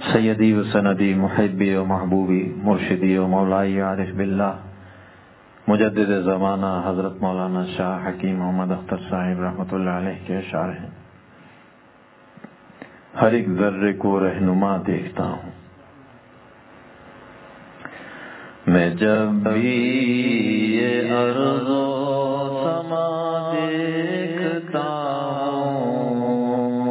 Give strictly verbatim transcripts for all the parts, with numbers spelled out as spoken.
سیدی و سندی محبی و محبوبی مرشدی و مولائی عارف باللہ مجدد زمانہ حضرت مولانا شاہ حکیم محمد اختر صاحب رحمۃ اللہ علیہ کے اشعار ہیں۔ ہر ایک ذرے کو رہنما دیکھتا ہوں میں، جب بھی یہ ارض و سما دیکھتا ہوں،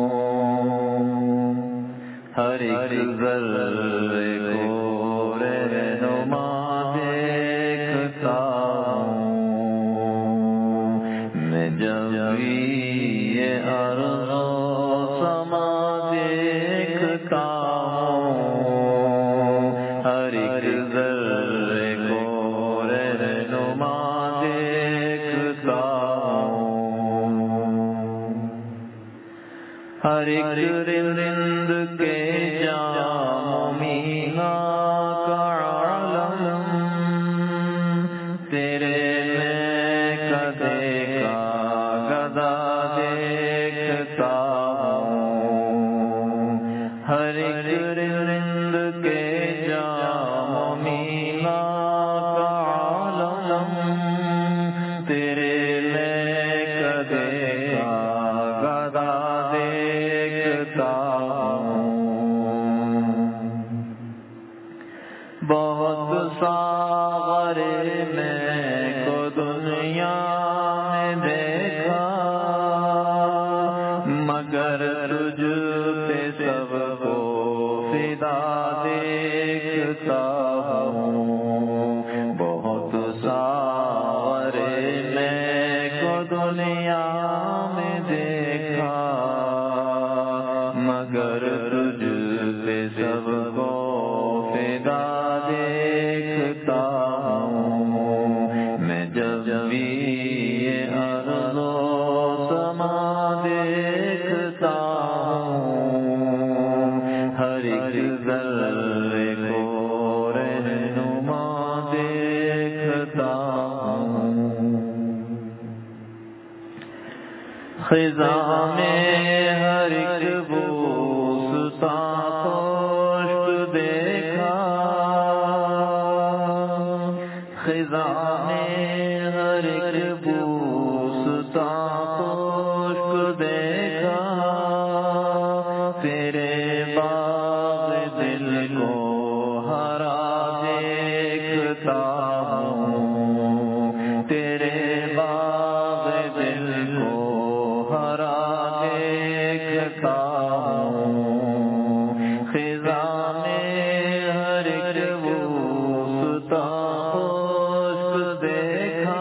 ہر ایک ذرے کو رہنما دیکھتا ہوں میں، جب بھی یہ ارض و سما دیکھتا ہوں، ہر ایک ذرے کو رہنما دیکھتا ہوں، ہر ایک رند کے جام مینا کا عالم تیرے میں کدے کا گدا دیکھتا ہوں، ہر ایک رند کے جام مینا کا عالم تیرے میں کدے کا گدا دیکھتا ہوں، بہت ساغر میں کو دنیا میں دیکھا، مگر تجھ پہ سب کو فدا دیکھتا ہوں، بہت ساغر میں کو دنیا میں دیکھا، مگر تجھ پہ سب کو فدا دیکھتا ہوں میں، جب بھی یہ ارض و سما دیکھتا ہوں، ہر ایک ذرے کو رہنما دیکھتا ہوں، خزاں میں ہر ایک بوستا خشک دیکھا، خزاں میں ہر ایک بوستا خشک دیکھا، تیرے باغ دل کو ہرا دیکھتا ہوں، تیرے باغ دل کو ہرا دیکھتا ہوں، خزاں میں ہر ایک بوستا خشک دیکھا،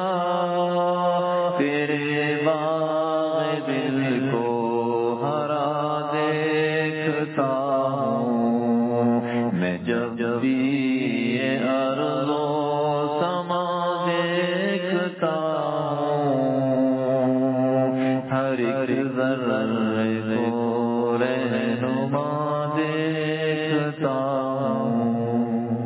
تیرے باغ دل کو ہرا دیکھتا ہوں میں، جب بھی یہ ارض و سما دیکھتا ہوں، ہر ایک ذرے کو رہنما دیکھتا ہوں،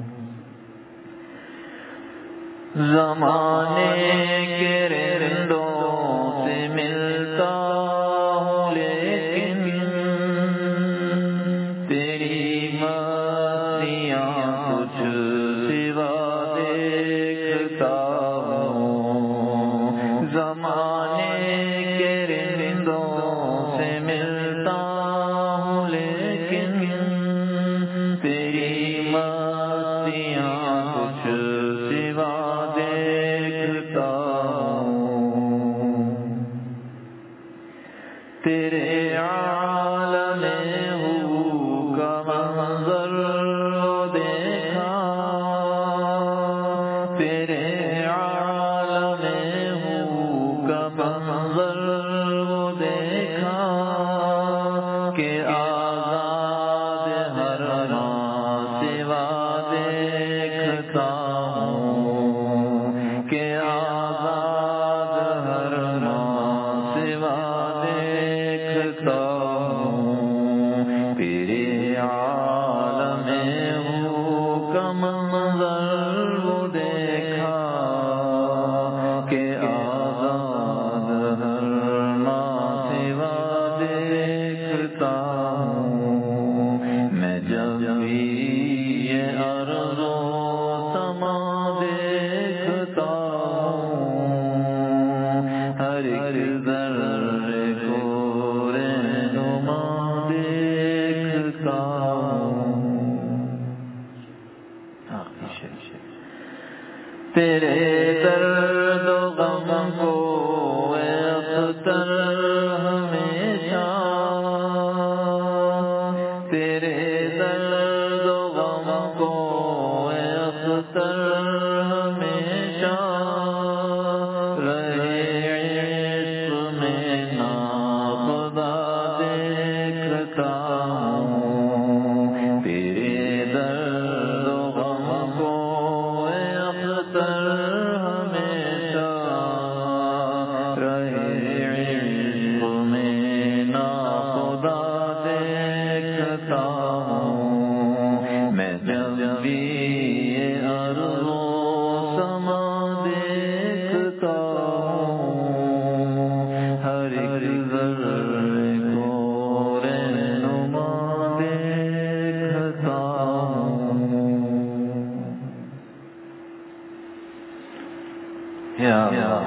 زمانے کے رندوں سے ملتا ہوں لیکن تیری مستیاں کچھ سوا دیکھتا ہوں، زمانے کے رندوں سے ملتا ہوں لیکن تیری مستیاں کچھ سوا دیکھتا ہوں، تیرے عالم ہو کا منظر دیکھا، تیرے عالم ہو کا منظر دیکھا، کہ آزاد ہر ماں سوا دیکھتا ہوں، کہ آزاد ہر ماں سوا دیکھتا ہوں، تیرے عالم ہو کا منظر دیکھا، کہ آزاد ہر ماں سوا دیکھتا ہوں میں، جب دیکھتا ہوں، تیرے درد و غم کو اے اختر ہمیشہ، تیرے درد و غم کو اے اختر ہمیشہ، رہے عشق میں ناخدا دیکھتا ہوں، تیرے درد و غم کو اے اختر ہمیشہ، رہے عشق میں ناخدا دیکھتا ہوں، میں جب بھی یہ ارض و سما دیکھتا ہوں، ہر ایک ذرے کو رہنما دیکھتا ہوں۔ یا اللہ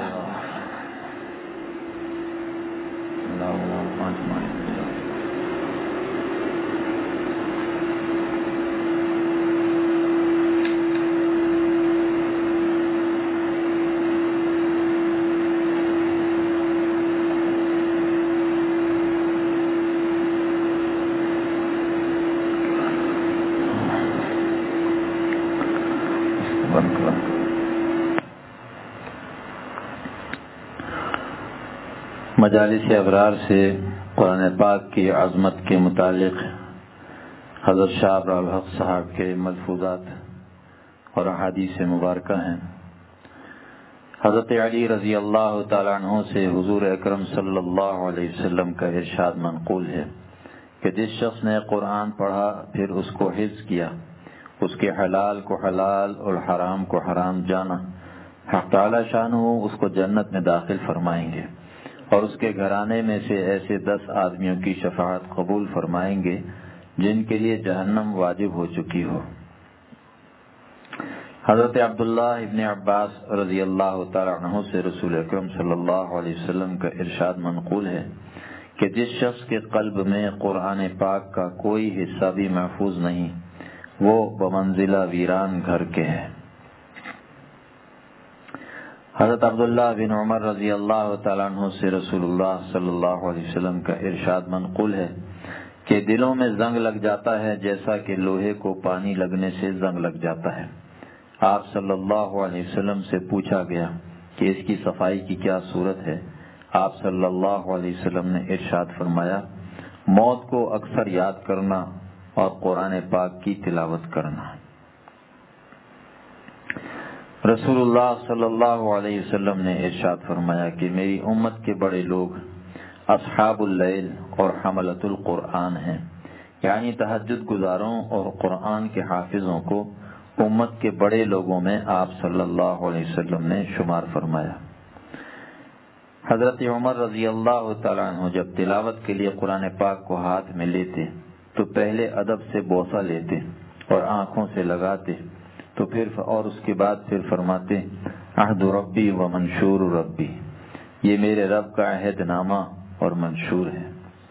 مجالس ابرار سے قرآن پاک کی عظمت کے متعلق حضرت شاہ ابرار الحق صاحب کے ملفوظات اور احادیث مبارکہ ہیں۔ حضرت علی رضی اللہ تعالیٰ عنہ سے حضور اکرم صلی اللہ علیہ وسلم کا ارشاد منقول ہے کہ جس شخص نے قرآن پڑھا پھر اس کو حفظ کیا، اس کے حلال کو حلال اور حرام کو حرام جانا، حق تعالیٰ شانہ اس کو جنت میں داخل فرمائیں گے اور اس کے گھرانے میں سے ایسے دس آدمیوں کی شفاعت قبول فرمائیں گے جن کے لیے جہنم واجب ہو چکی ہو۔ حضرت عبداللہ ابن عباس رضی اللہ تعالی عنہ سے رسول اکرم صلی اللہ علیہ وسلم کا ارشاد منقول ہے کہ جس شخص کے قلب میں قرآن پاک کا کوئی حصہ بھی محفوظ نہیں، وہ بمنزلہ ویران گھر کے ہے۔ حضرت عبداللہ بن عمر رضی اللہ تعالیٰ عنہ سے رسول اللہ صلی اللہ علیہ وسلم کا ارشاد منقول ہے کہ دلوں میں زنگ لگ جاتا ہے جیسا کہ لوہے کو پانی لگنے سے زنگ لگ جاتا ہے۔ آپ صلی اللہ علیہ وسلم سے پوچھا گیا کہ اس کی صفائی کی کیا صورت ہے؟ آپ صلی اللہ علیہ وسلم نے ارشاد فرمایا، موت کو اکثر یاد کرنا اور قرآن پاک کی تلاوت کرنا۔ رسول اللہ صلی اللہ علیہ وسلم نے ارشاد فرمایا کہ میری امت کے بڑے لوگ اصحاب اللیل اور حملۃ القرآن ہیں، یعنی تہجد گزاروں اور قرآن کے حافظوں کو امت کے بڑے لوگوں میں آپ صلی اللہ علیہ وسلم نے شمار فرمایا۔ حضرت عمر رضی اللہ تعالیٰ عنہ جب تلاوت کے لیے قرآن پاک کو ہاتھ میں لیتے تو پہلے ادب سے بوسہ لیتے اور آنکھوں سے لگاتے، تو پھر اور اس کے بعد پھر فرماتے، عہد ربی و منشور ربی، یہ میرے رب کا عہد نامہ اور منشور ہے۔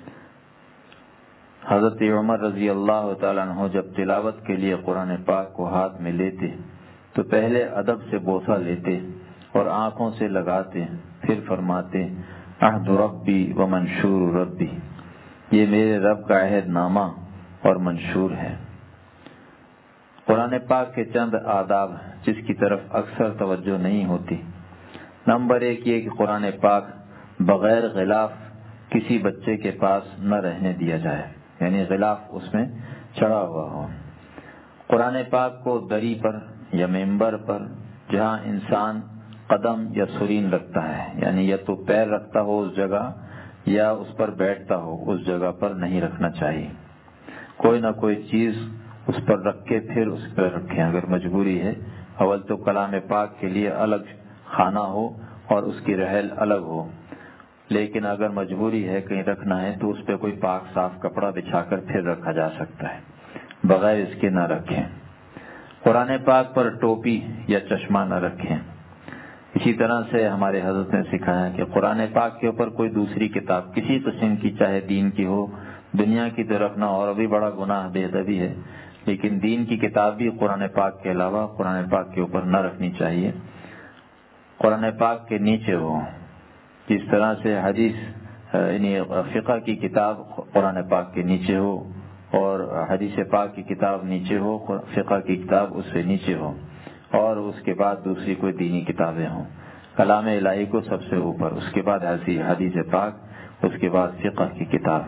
حضرت عمر رضی اللہ تعالیٰ عنہ جب تلاوت کے لیے قرآن پاک کو ہاتھ میں لیتے تو پہلے ادب سے بوسہ لیتے اور آنکھوں سے لگاتے، پھر فرماتے، عہد ربی و منشور ربی، یہ میرے رب کا عہد نامہ اور منشور ہے۔ قرآن پاک کے چند آداب جس کی طرف اکثر توجہ نہیں ہوتی۔ نمبر ایک یہ کہ قرآن پاک بغیر غلاف کسی بچے کے پاس نہ رہنے دیا جائے، یعنی غلاف اس میں چڑھا ہوا ہو۔ قرآن پاک کو دری پر یا ممبر پر جہاں انسان قدم یا سرین رکھتا ہے، یعنی یا تو پیر رکھتا ہو اس جگہ یا اس پر بیٹھتا ہو اس جگہ پر نہیں رکھنا چاہیے۔ کوئی نہ کوئی چیز اس پر رکھ کے پھر اس پر رکھیں اگر مجبوری ہے۔ اول تو کلام پاک کے لیے الگ خانہ ہو اور اس کی رحل الگ ہو، لیکن اگر مجبوری ہے کہیں رکھنا ہے تو اس پہ کوئی پاک صاف کپڑا بچھا کر پھر رکھا جا سکتا ہے، بغیر اس کے نہ رکھیں۔ قرآن پاک پر ٹوپی یا چشمہ نہ رکھیں۔ اسی طرح سے ہمارے حضرت نے سکھایا کہ قرآن پاک کے اوپر کوئی دوسری کتاب کسی قسم کی چاہے دین کی ہو دنیا کی تو رکھنا اور بھی بڑا گناہ بے ادبی ہے، لیکن دین کی کتاب بھی قرآن پاک کے علاوہ قرآن پاک کے اوپر نہ رکھنی چاہیے، قرآن پاک کے نیچے ہو. جس طرح سے حدیث یعنی فقہ کی کتاب قرآن پاک کے نیچے ہو اور حدیث پاک کی کتاب نیچے ہو، فقہ کی کتاب اس سے نیچے ہو، اور اس کے بعد دوسری کوئی دینی کتابیں ہوں. کلام الہی کو سب سے اوپر، اس کے بعد حدیث پاک، اس کے بعد فقہ کی کتاب،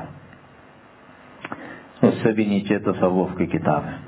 اس سے بھی نیچے تصوف کی کتاب ہے.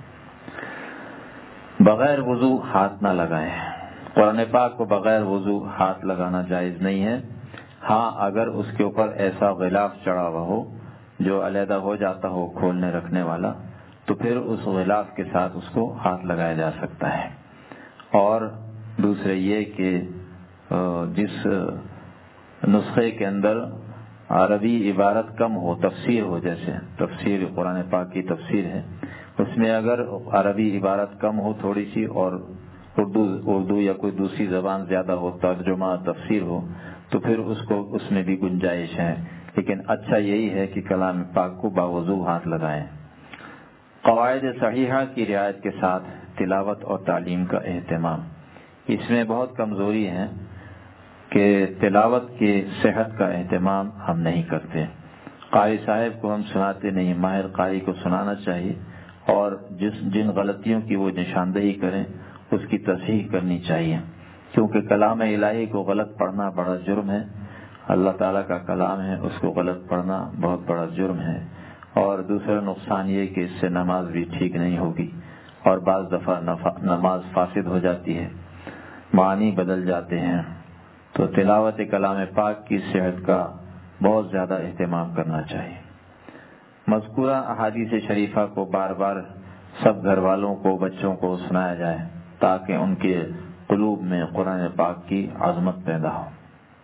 بغیر وضو ہاتھ نہ لگائیں. قرآن پاک کو بغیر وضو ہاتھ لگانا جائز نہیں ہے. ہاں اگر اس کے اوپر ایسا غلاف چڑھا ہوا ہو جو علیحدہ ہو جاتا ہو کھولنے رکھنے والا، تو پھر اس غلاف کے ساتھ اس کو ہاتھ لگایا جا سکتا ہے. اور دوسرے یہ کہ جس نسخے کے اندر عربی عبارت کم ہو، تفسیر ہو، جیسے تفسیر قرآن پاک کی تفسیر ہے، اس میں اگر عربی عبارت کم ہو تھوڑی سی اور اردو اردو یا کوئی دوسری زبان زیادہ ہو، ترجمہ تفسیر ہو، تو پھر اس کو اس میں بھی گنجائش ہے. لیکن اچھا یہی ہے کہ کلام پاک کو باوضو ہاتھ لگائیں. قواعد صحیحہ کی رعایت کے ساتھ تلاوت اور تعلیم کا اہتمام. اس میں بہت کمزوری ہے کہ تلاوت کی صحت کا اہتمام ہم نہیں کرتے. قاری صاحب کو ہم سناتے نہیں، ماہر قاری کو سنانا چاہیے، اور جس جن غلطیوں کی وہ نشاندہی کریں اس کی تصحیح کرنی چاہیے، کیونکہ کلام الہی کو غلط پڑھنا بڑا جرم ہے. اللہ تعالیٰ کا کلام ہے، اس کو غلط پڑھنا بہت بڑا جرم ہے. اور دوسرا نقصان یہ کہ اس سے نماز بھی ٹھیک نہیں ہوگی، اور بعض دفعہ نماز فاسد ہو جاتی ہے، معنی بدل جاتے ہیں. تو تلاوت کلام پاک کی صحت کا بہت زیادہ اہتمام کرنا چاہیے. مذکورہ احادیث شریفہ کو بار بار سب گھر والوں کو، بچوں کو سنایا جائے تاکہ ان کے قلوب میں قرآن پاک کی عظمت پیدا ہو.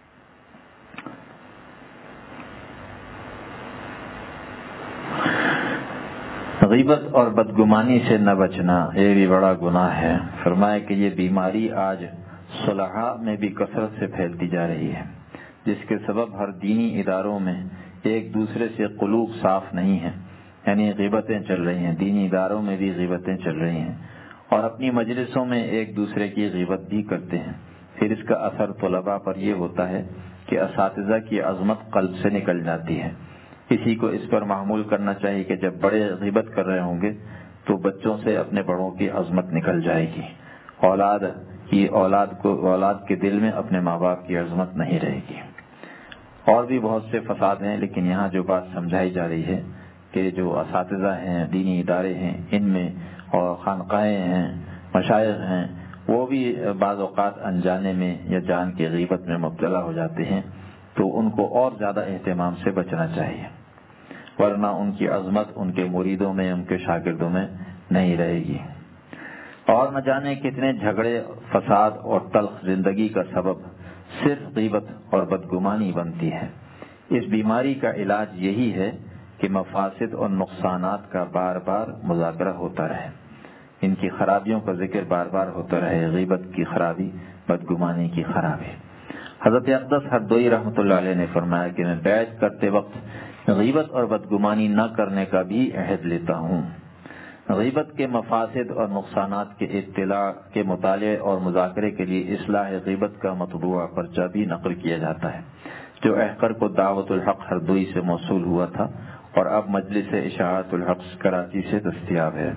غیبت اور بدگمانی سے نہ بچنا یہ بھی بڑا گناہ ہے. فرمایا کہ یہ بیماری آج صلحاء میں بھی کثرت سے پھیلتی جا رہی ہے، جس کے سبب ہر دینی اداروں میں ایک دوسرے سے قلوب صاف نہیں ہیں، یعنی غیبتیں چل رہی ہیں. دینی اداروں میں بھی غیبتیں چل رہی ہیں، اور اپنی مجلسوں میں ایک دوسرے کی غیبت بھی کرتے ہیں. پھر اس کا اثر طلباء پر یہ ہوتا ہے کہ اساتذہ کی عظمت قلب سے نکل جاتی ہے. کسی کو اس پر معمول کرنا چاہیے کہ جب بڑے غیبت کر رہے ہوں گے تو بچوں سے اپنے بڑوں کی عظمت نکل جائے گی. اولاد کی اولاد کو اولاد کے دل میں اپنے ماں باپ کی عظمت نہیں رہے گی. اور بھی بہت سے فساد ہیں، لیکن یہاں جو بات سمجھائی جا رہی ہے کہ جو اساتذہ ہیں، دینی ادارے ہیں، ان میں اور خانقاہیں ہیں، مشائخ ہیں، وہ بھی بعض اوقات انجانے میں یا جان کے غیبت میں مبتلا ہو جاتے ہیں، تو ان کو اور زیادہ اہتمام سے بچنا چاہیے، ورنہ ان کی عظمت ان کے مریدوں میں، ان کے شاگردوں میں نہیں رہے گی. اور نہ جانے کتنے جھگڑے، فساد اور تلخ زندگی کا سبب صرف غیبت اور بدگمانی بنتی ہے. اس بیماری کا علاج یہی ہے کہ مفاسد اور نقصانات کا بار بار مذاکرہ ہوتا رہے، ان کی خرابیوں کا ذکر بار بار ہوتا رہے. غیبت کی خرابی، بدگمانی کی خرابی. حضرت اقدس ہردوئی رحمۃ اللہ علیہ نے فرمایا کہ میں بیعت کرتے وقت غیبت اور بدگمانی نہ کرنے کا بھی عہد لیتا ہوں. غیبت کے مفاسد اور نقصانات کے اطلاع کے مطالعے اور مذاکرے کے لیے اصلاح غیبت کا مطبوعہ پرچہ بھی نقل کیا جاتا ہے، جو احقر کو دعوت الحق ہردوئی سے موصول ہوا تھا اور اب مجلس اشاعت الحق کراچی سے دستیاب ہے.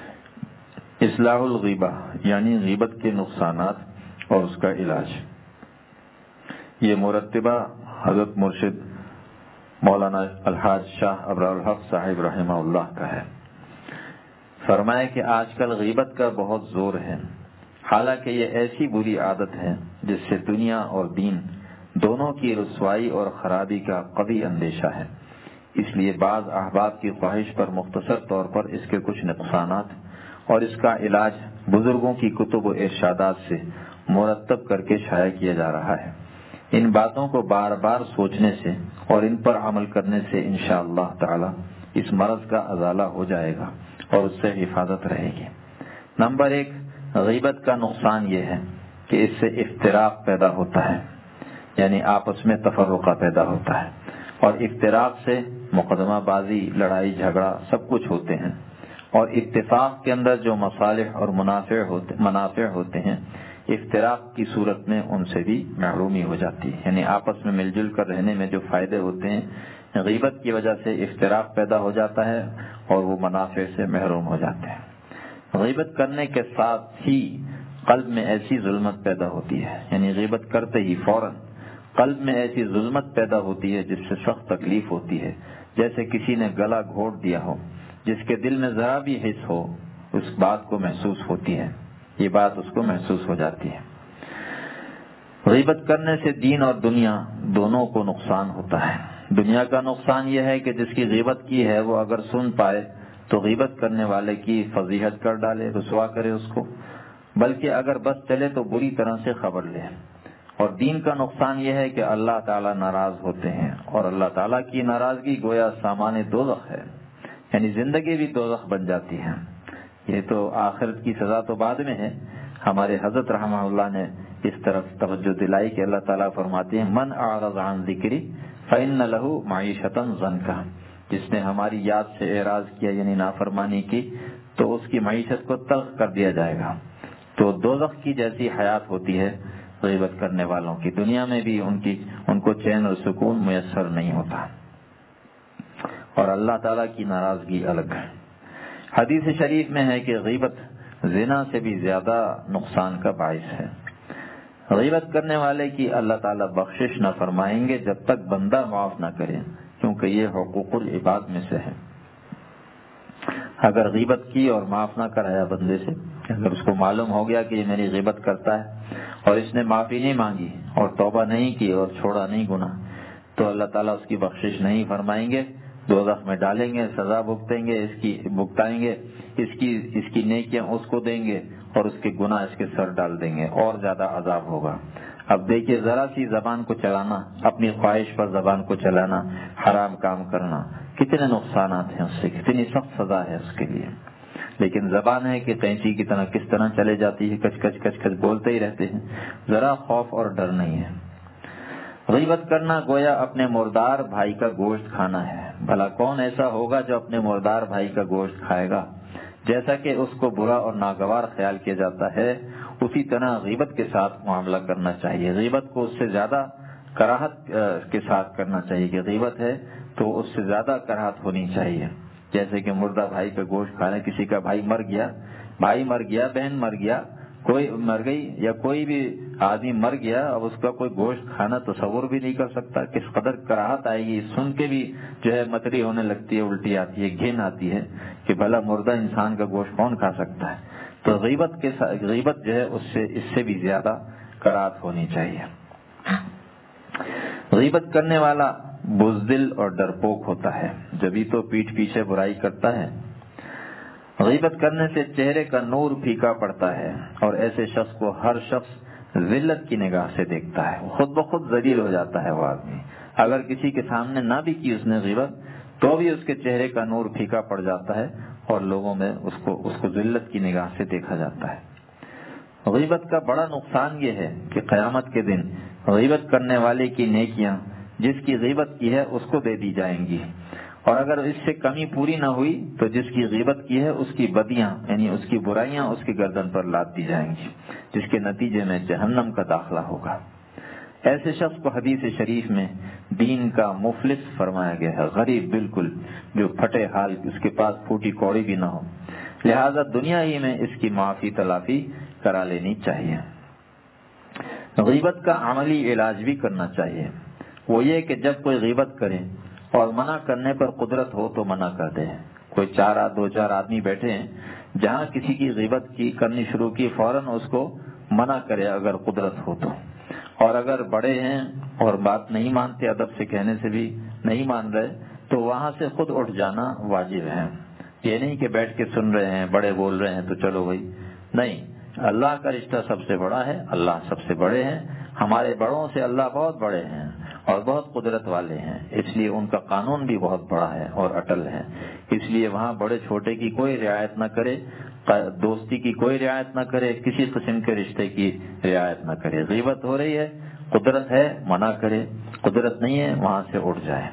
اصلاح الغیبہ یعنی غیبت کے نقصانات اور اس کا علاج. یہ مرتبہ حضرت مرشد مولانا الحاج شاہ ابرار الحق صاحب رحمہ اللہ کا ہے. فرمایا کہ آج کل غیبت کا بہت زور ہے، حالانکہ یہ ایسی بری عادت ہے جس سے دنیا اور دین دونوں کی رسوائی اور خرابی کا قوی اندیشہ ہے. اس لیے بعض احباب کی خواہش پر مختصر طور پر اس کے کچھ نقصانات اور اس کا علاج بزرگوں کی کتب و ارشادات سے مرتب کر کے شائع کیا جا رہا ہے. ان باتوں کو بار بار سوچنے سے اور ان پر عمل کرنے سے انشاءاللہ تعالی اس مرض کا ازالہ ہو جائے گا اور اس سے حفاظت رہے گی. نمبر ایک، غیبت کا نقصان یہ ہے کہ اس سے افتراق پیدا ہوتا ہے، یعنی آپس میں تفرقہ پیدا ہوتا ہے. اور افتراق سے مقدمہ بازی، لڑائی جھگڑا سب کچھ ہوتے ہیں، اور اتفاق کے اندر جو مصالح اور منافع ہوتے منافع ہوتے ہیں افتراق کی صورت میں ان سے بھی محرومی ہو جاتی ہے، یعنی آپس میں مل جل کر رہنے میں جو فائدے ہوتے ہیں غیبت کی وجہ سے افتراق پیدا ہو جاتا ہے اور وہ منافع سے محروم ہو جاتے ہیں۔ غیبت کرنے کے ساتھ ہی قلب میں ایسی ظلمت پیدا ہوتی ہے، یعنی غیبت کرتے ہی فوراً قلب میں ایسی ظلمت پیدا ہوتی ہے جس سے سخت تکلیف ہوتی ہے، جیسے کسی نے گلا گھونٹ دیا ہو، جس کے دل میں ذرا بھی حس ہو اس بات کو محسوس ہوتی ہے، یہ بات اس کو محسوس ہو جاتی ہے۔ غیبت کرنے سے دین اور دنیا دونوں کو نقصان ہوتا ہے۔ دنیا کا نقصان یہ ہے کہ جس کی غیبت کی ہے وہ اگر سن پائے تو غیبت کرنے والے کی فضیحت کر ڈالے، رسوا کرے اس کو، بلکہ اگر بس چلے تو بری طرح سے خبر لے۔ اور دین کا نقصان یہ ہے کہ اللہ تعالیٰ ناراض ہوتے ہیں، اور اللہ تعالیٰ کی ناراضگی گویا سامان دوزخ ہے، یعنی زندگی بھی دوزخ بن جاتی ہے۔ یہ تو آخرت کی سزا تو بعد میں ہے۔ ہمارے حضرت رحمہ اللہ نے اس طرف توجہ دلائی کہ اللہ تعالیٰ فرماتے ہیں من اعرض عن ذکری فإن له معیشۃ ضنکا، جس نے ہماری یاد سے اعراض کیا یعنی نافرمانی کی تو اس کی معیشت کو تلخ کر دیا جائے گا۔ تو دوزخ کی جیسی حیات ہوتی ہے غیبت کرنے والوں کی، دنیا میں بھی ان کی ان کو چین اور سکون میسر نہیں ہوتا، اور اللہ تعالیٰ کی ناراضگی الگ ہے۔ حدیث شریف میں ہے کہ غیبت زنا سے بھی زیادہ نقصان کا باعث ہے۔ غیبت کرنے والے کی اللہ تعالیٰ بخشش نہ فرمائیں گے جب تک بندہ معاف نہ کرے، کیونکہ یہ حقوق العباد میں سے ہے۔ اگر غیبت کی اور معاف نہ کرایا بندے سے، اگر اس کو معلوم ہو گیا کہ یہ میری غیبت کرتا ہے اور اس نے معافی نہیں مانگی اور توبہ نہیں کی اور چھوڑا نہیں گناہ، تو اللہ تعالیٰ اس کی بخشش نہیں فرمائیں گے، دوزخ میں ڈالیں گے، سزا بھگتیں گے، اس کی بھگتائیں گے، اس کی اس کی نیکیاں اس کو دیں گے اور اس کے گناہ اس کے سر ڈال دیں گے، اور زیادہ عذاب ہوگا۔ اب دیکھیے ذرا سی زبان کو چلانا، اپنی خواہش پر زبان کو چلانا، حرام کام کرنا، کتنے نقصانات ہیں اس سے، کتنی سخت سزا ہے اس کے لیے۔ لیکن زبان ہے کہ قینچی کی طرح کس طرح چلے جاتی ہے، کچ کچ کچ کچ بولتے ہی رہتے ہیں، ذرا خوف اور ڈر نہیں ہے۔ غیبت کرنا گویا اپنے مردار بھائی کا گوشت کھانا ہے۔ بھلا کون ایسا ہوگا جو اپنے مردار بھائی کا گوشت کھائے گا؟ جیسا کہ اس کو برا اور ناگوار خیال کیا جاتا ہے، اسی طرح غیبت کے ساتھ معاملہ کرنا چاہیے۔ غیبت کو اس سے زیادہ کراہت کے ساتھ کرنا چاہیے کہ غیبت ہے تو اس سے زیادہ کراہت ہونی چاہیے۔ جیسے کہ مردہ بھائی کا گوشت کھانا، کسی کا بھائی مر گیا، بھائی مر گیا، بہن مر گیا، کوئی مر گئی یا کوئی بھی آدمی مر گیا، اب اس کا کوئی گوشت کھانا تصور بھی نہیں کر سکتا، کس قدر کراہت آئے گی، سن کے بھی جو ہے متری ہونے لگتی ہے، الٹی آتی ہے، گھن آتی ہے کہ بھلا مردہ انسان کا گوشت کون کھا سکتا ہے۔ تو غیبت کے ساتھ غیبت جو ہے اس سے اس سے بھی زیادہ کراہت ہونی چاہیے۔ غیبت کرنے والا بزدل اور ڈرپوک ہوتا ہے، جبھی تو پیٹھ پیچھے برائی کرتا ہے۔ غیبت کرنے سے چہرے کا نور پھیکا پڑتا ہے، اور ایسے شخص کو ہر شخص ذلت کی نگاہ سے دیکھتا ہے، خود بخود ذلیل ہو جاتا ہے وہ آدمی۔ اگر کسی کے سامنے نہ بھی کی اس نے غیبت تو بھی اس کے چہرے کا نور پھیکا پڑ جاتا ہے اور لوگوں میں اس کو اس کو ذلت کی نگاہ سے دیکھا جاتا ہے۔ غیبت کا بڑا نقصان یہ ہے کہ قیامت کے دن غیبت کرنے والے کی نیکیاں جس کی غیبت کی ہے اس کو دے دی جائیں گی، اور اگر اس سے کمی پوری نہ ہوئی تو جس کی غیبت کی ہے اس کی بدیاں یعنی اس کی برائیاں اس کی گردن پر لاد دی جائیں گی، جس کے نتیجے میں جہنم کا داخلہ ہوگا۔ ایسے شخص کو حدیث شریف میں دین کا مفلس فرمایا گیا ہے، غریب بالکل، جو پھٹے حال، اس کے پاس پھوٹی کوڑی بھی نہ ہو، لہذا دنیا ہی میں اس کی معافی تلافی کرا لینی چاہیے۔ غیبت کا عملی علاج بھی کرنا چاہیے، وہ یہ کہ جب کوئی غیبت کرے اور منع کرنے پر قدرت ہو تو منع کر دے۔ کوئی چار دو چار آدمی بیٹھے ہیں، جہاں کسی کی غیبت کی کرنی شروع کی فوراً اس کو منع کرے اگر قدرت ہو تو، اور اگر بڑے ہیں اور بات نہیں مانتے، ادب سے کہنے سے بھی نہیں مان رہے، تو وہاں سے خود اٹھ جانا واجب ہے۔ یہ نہیں کہ بیٹھ کے سن رہے ہیں، بڑے بول رہے ہیں تو چلو بھائی، نہیں، اللہ کا رشتہ سب سے بڑا ہے، اللہ سب سے بڑے ہیں، ہمارے بڑوں سے اللہ بہت بڑے ہیں اور بہت قدرت والے ہیں، اس لیے ان کا قانون بھی بہت بڑا ہے اور اٹل ہے، اس لیے وہاں بڑے چھوٹے کی کوئی رعایت نہ کرے، دوستی کی کوئی رعایت نہ کرے، کسی قسم کے رشتے کی رعایت نہ کرے۔ غیبت ہو رہی ہے، قدرت ہے، منع کرے، قدرت نہیں ہے وہاں سے اٹھ جائے۔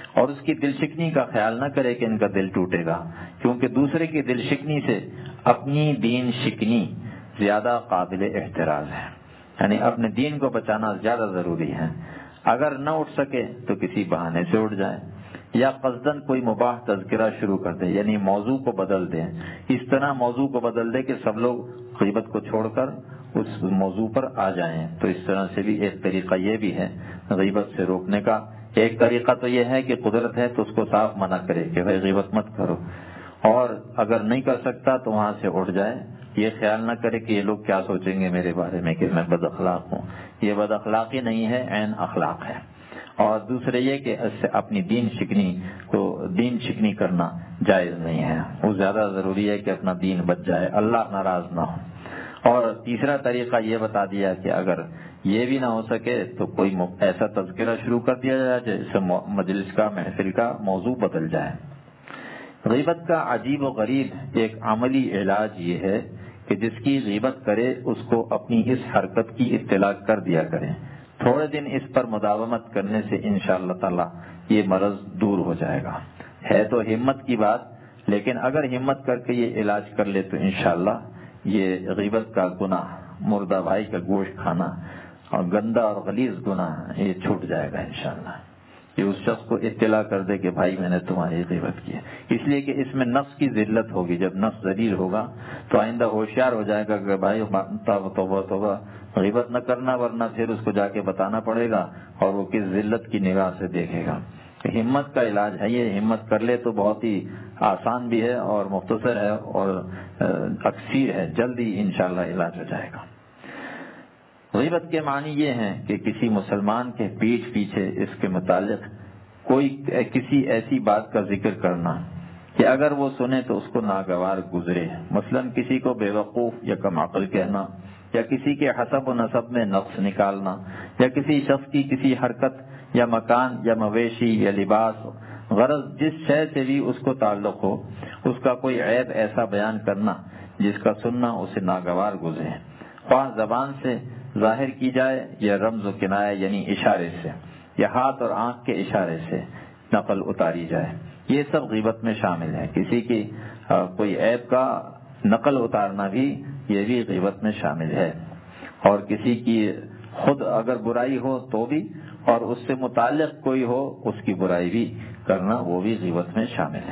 اور اس کی دل شکنی کا خیال نہ کرے کہ ان کا دل ٹوٹے گا، کیونکہ دوسرے کی دل شکنی سے اپنی دین شکنی زیادہ قابل احتراز ہے، یعنی اپنے دین کو بچانا زیادہ ضروری ہے۔ اگر نہ اٹھ سکے تو کسی بہانے سے اٹھ جائے، یا قصداً کوئی مباح تذکرہ شروع کر دے، یعنی موضوع کو بدل دے، اس طرح موضوع کو بدل دے کہ سب لوگ غیبت کو چھوڑ کر اس موضوع پر آ جائیں۔ تو اس طرح سے بھی ایک طریقہ یہ بھی ہے غیبت سے روکنے کا۔ ایک طریقہ تو یہ ہے کہ قدرت ہے تو اس کو صاف منع کرے کہ بھائی غیبت مت کرو، اور اگر نہیں کر سکتا تو وہاں سے اٹھ جائے، یہ خیال نہ کرے کہ یہ لوگ کیا سوچیں گے میرے بارے میں کہ میں بد اخلاق ہوں۔ یہ بد اخلاقی نہیں ہے، عین اخلاق ہے۔ اور دوسرے یہ کہ اس سے اپنی دین شکنی کو دین شکنی کرنا جائز نہیں ہے، وہ زیادہ ضروری ہے کہ اپنا دین بچ جائے، اللہ ناراض نہ ہو۔ اور تیسرا طریقہ یہ بتا دیا کہ اگر یہ بھی نہ ہو سکے تو کوئی ایسا تذکرہ شروع کر دیا جائے جس سے مجلس کا محفل کا موضوع بدل جائے۔ غیبت کا عجیب و غریب ایک عملی علاج یہ ہے کہ جس کی غیبت کرے اس کو اپنی اس حرکت کی اطلاع کر دیا کریں، تھوڑے دن اس پر مداومت کرنے سے انشاءاللہ تعالی یہ مرض دور ہو جائے گا۔ ہے تو ہمت کی بات، لیکن اگر ہمت کر کے یہ علاج کر لے تو انشاءاللہ یہ غیبت کا گناہ، مردہ بھائی کا گوشت کھانا اور گندا اور غلیظ گناہ یہ چھوٹ جائے گا انشاءاللہ۔ کہ اس شخص کو اطلاع کر دے کہ بھائی میں نے تمہاری غیبت کی ہے، اس لیے کہ اس میں نفس کی ذلت ہوگی۔ جب نفس ذلیل ہوگا تو آئندہ ہوشیار ہو جائے گا کہ بھائی توبہ توبہ غیبت نہ کرنا، ورنہ پھر اس کو جا کے بتانا پڑے گا اور وہ کس ذلت کی نگاہ سے دیکھے گا۔ ہمت کا علاج ہے یہ، ہمت کر لے تو بہت ہی آسان بھی ہے اور مختصر ہے اور اکثیر ہے، جلدی انشاءاللہ علاج ہو جائے گا۔ غیبت کے معنی یہ ہیں کہ کسی مسلمان کے پیٹھ پیچھے اس کے متعلق کوئی کسی ایسی بات کا ذکر کرنا کہ اگر وہ سنے تو اس کو ناگوار گزرے، مثلا کسی کو بے وقوف یا کم عقل کہنا، یا کسی کے حسب و نسب میں نقص نکالنا، یا کسی شخص کی کسی حرکت یا مکان یا مویشی یا لباس، غرض جس شے سے بھی اس کو تعلق ہو اس کا کوئی عیب ایسا بیان کرنا جس کا سننا اسے ناگوار گزرے، خواہ زبان سے ظاہر کی جائے یا رمز و کنایہ یعنی اشارے سے، یا ہاتھ اور آنکھ کے اشارے سے نقل اتاری جائے، یہ سب غیبت میں شامل ہے۔ کسی کی کوئی عیب کا نقل اتارنا بھی یہ بھی غیبت میں شامل ہے، اور کسی کی خود اگر برائی ہو تو بھی، اور اس سے متعلق کوئی ہو اس کی برائی بھی کرنا وہ بھی غیبت میں شامل ہے۔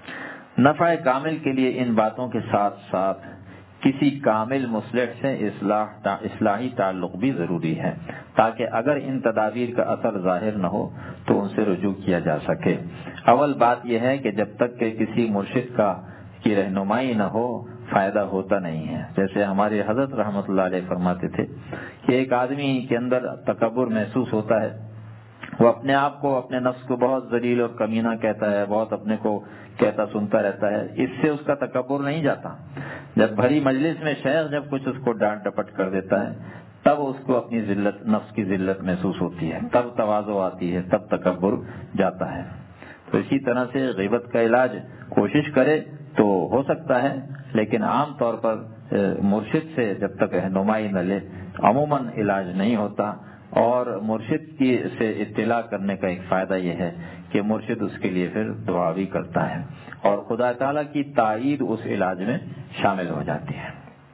نفع کامل کے لیے ان باتوں کے ساتھ ساتھ کسی کامل مصلح سے اصلاح اصلاحی تعلق بھی ضروری ہے، تاکہ اگر ان تدابیر کا اثر ظاہر نہ ہو تو ان سے رجوع کیا جا سکے۔ اول بات یہ ہے کہ جب تک کہ کسی مرشد کا کی رہنمائی نہ ہو فائدہ ہوتا نہیں ہے۔ جیسے ہمارے حضرت رحمۃ اللہ علیہ فرماتے تھے کہ ایک آدمی کے اندر تکبر محسوس ہوتا ہے، وہ اپنے آپ کو اپنے نفس کو بہت ذلیل اور کمینہ کہتا ہے، بہت اپنے کو کہتا سنتا رہتا ہے، اس سے اس کا تکبر نہیں جاتا۔ جب بھری مجلس میں شیخ جب کچھ اس کو ڈانٹ ڈپٹ کر دیتا ہے تب اس کو اپنی ذلت، نفس کی ذلت محسوس ہوتی ہے، تب تواضع آتی ہے، تب تکبر جاتا ہے۔ تو اسی طرح سے غیبت کا علاج کوشش کرے تو ہو سکتا ہے، لیکن عام طور پر مرشد سے جب تک رہنمائی نہ لے عموماً علاج نہیں ہوتا۔ اور مرشد کی سے اطلاع کرنے کا ایک فائدہ یہ ہے کہ مرشد اس کے لیے پھر دعا بھی کرتا ہے، اور خدا تعالیٰ کی تائید اس علاج میں شامل ہو جاتی ہے۔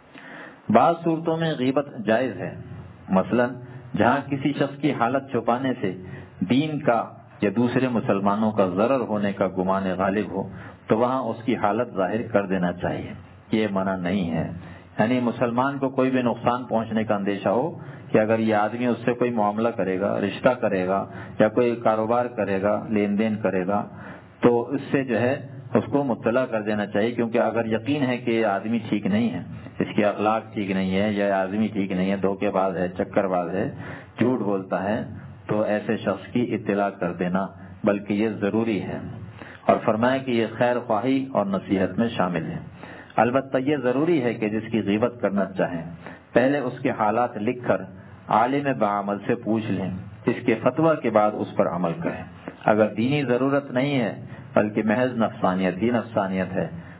بعض صورتوں میں غیبت جائز ہے، مثلا جہاں کسی شخص کی حالت چھپانے سے دین کا یا دوسرے مسلمانوں کا ضرر ہونے کا گمان غالب ہو تو وہاں اس کی حالت ظاہر کر دینا چاہیے، یہ منع نہیں ہے۔ یعنی مسلمان کو کوئی بھی نقصان پہنچنے کا اندیشہ ہو کہ اگر یہ آدمی اس سے کوئی معاملہ کرے گا، رشتہ کرے گا یا کوئی کاروبار کرے گا، لین دین کرے گا، تو اس سے جو ہے اس کو مطلع کر دینا چاہیے، کیونکہ اگر یقین ہے کہ یہ آدمی ٹھیک نہیں ہے، اس کی اخلاق ٹھیک نہیں ہے، یا آدمی ٹھیک نہیں ہے، دھوکے باز ہے، چکر باز ہے، جھوٹ بولتا ہے، تو ایسے شخص کی اطلاع کر دینا بلکہ یہ ضروری ہے۔ اور فرمایا کہ یہ خیر خواہی اور نصیحت میں شامل ہے۔ البتہ یہ ضروری ہے کہ جس کی غیبت کرنا چاہیں پہلے اس کے حالات لکھ کر عالم بعمل سے پوچھ لیں، اس کے فتویٰ کے بعد اس پر عمل کریں۔ اگر دینی ضرورت نہیں ہے بلکہ محض نفسانیت ہی نفسانیت ہے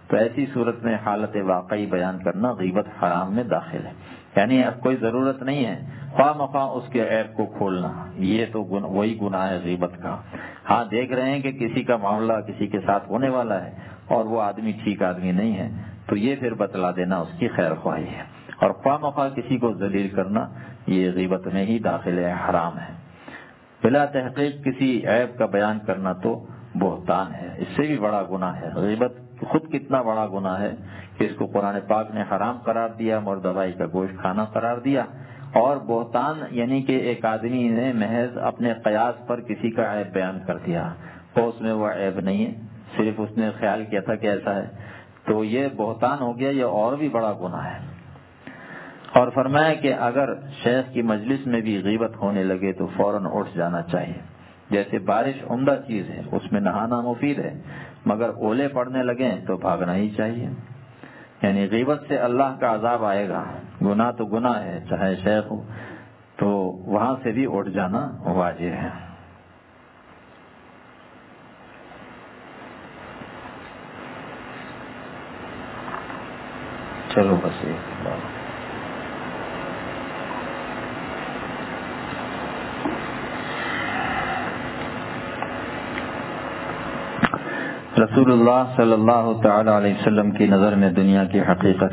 تو ایسی صورت میں حالت واقعی بیان کرنا غیبت حرام میں داخل ہے. یعنی اب کوئی ضرورت نہیں ہے خواہ مخواہ اس کے عیب کو کھولنا، یہ تو وہی گناہ ہے غیبت کا. ہاں دیکھ رہے ہیں کہ کسی کا معاملہ کسی کے ساتھ ہونے والا ہے اور وہ آدمی ٹھیک آدمی نہیں ہے تو یہ پھر بتلا دینا اس کی خیر خواہی ہے، اور خواہ مخواہ کسی کو ذلیل کرنا یہ غیبت میں ہی داخل ہے، حرام ہے. بلا تحقیق کسی عیب کا بیان کرنا تو بہتان ہے، اس سے بھی بڑا گناہ ہے. غیبت خود کتنا بڑا گناہ ہے کہ اس کو قرآن پاک نے حرام قرار دیا، مردوائی کا گوشت کھانا قرار دیا. اور بہتان یعنی کہ ایک آدمی نے محض اپنے قیاس پر کسی کا عیب بیان کر دیا، تو اس میں وہ عیب نہیں ہے، صرف اس نے خیال کیا تھا کہ ایسا ہے، تو یہ بہتان ہو گیا، یہ اور بھی بڑا گناہ ہے. اور فرمایا کہ اگر شیخ کی مجلس میں بھی غیبت ہونے لگے تو فوراً اٹھ جانا چاہیے. جیسے بارش عمدہ چیز ہے، اس میں نہانا مفید ہے، مگر اولے پڑنے لگیں تو بھاگنا ہی چاہیے. یعنی غیبت سے اللہ کا عذاب آئے گا، گناہ تو گناہ ہے چاہے شیخ ہو، تو وہاں سے بھی اٹھ جانا واجب ہے. چلو بس ایک بات. رسول اللہ صلی اللہ تعالی علیہ وسلم کی نظر میں دنیا کی حقیقت.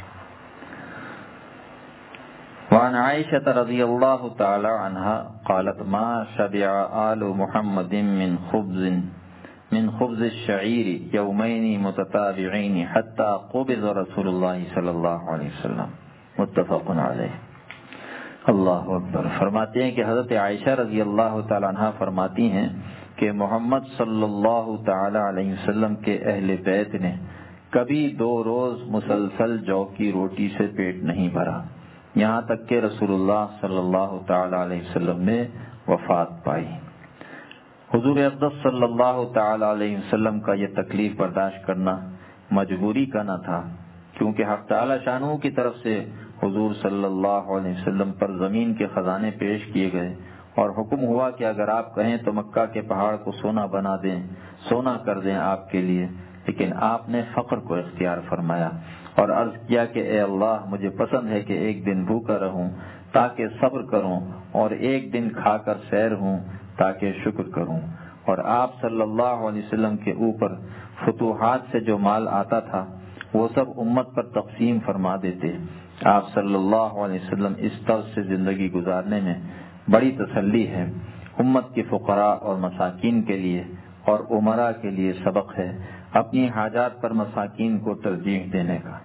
وعن عائشة رضی اللہ تعالی عنہا قالت ما شبع آل محمد من خبز من خبز الشعیر یومین متتابعین حتی قبض رسول اللہ صلی اللہ علیہ وسلم. متفق علیہ. اللہ اکبر. فرماتے ہیں کہ حضرت عائشہ رضی اللہ تعالی عنہا فرماتی ہیں کہ محمد صلی اللہ تعالی علیہ وسلم کے اہل بیت نے کبھی دو روز مسلسل جو کی روٹی سے پیٹ نہیں بھرا، یہاں تک کہ رسول اللہ صلی اللہ تعالی علیہ وسلم نے وفات پائی. حضور اقدس صلی اللہ تعالی علیہ وسلم کا یہ تکلیف برداشت کرنا مجبوری کا نہ تھا، کیونکہ حق تعالی شانہ کی طرف سے حضور صلی اللہ علیہ وسلم پر زمین کے خزانے پیش کیے گئے اور حکم ہوا کہ اگر آپ کہیں تو مکہ کے پہاڑ کو سونا بنا دیں، سونا کر دیں آپ کے لیے، لیکن آپ نے فقر کو اختیار فرمایا اور عرض کیا کہ اے اللہ مجھے پسند ہے کہ ایک دن بھوکا رہوں تاکہ صبر کروں، اور ایک دن کھا کر سیر ہوں تاکہ شکر کروں. اور آپ صلی اللہ علیہ وسلم کے اوپر فتوحات سے جو مال آتا تھا وہ سب امت پر تقسیم فرما دیتے. آپ صلی اللہ علیہ وسلم اس طرز سے زندگی گزارنے میں بڑی تسلی ہے. امت کے فقراء اور مساکین کے لیے اور امراء کے لیے سبق ہے اپنی حاجات پر مساکین کو ترجیح دینے کا.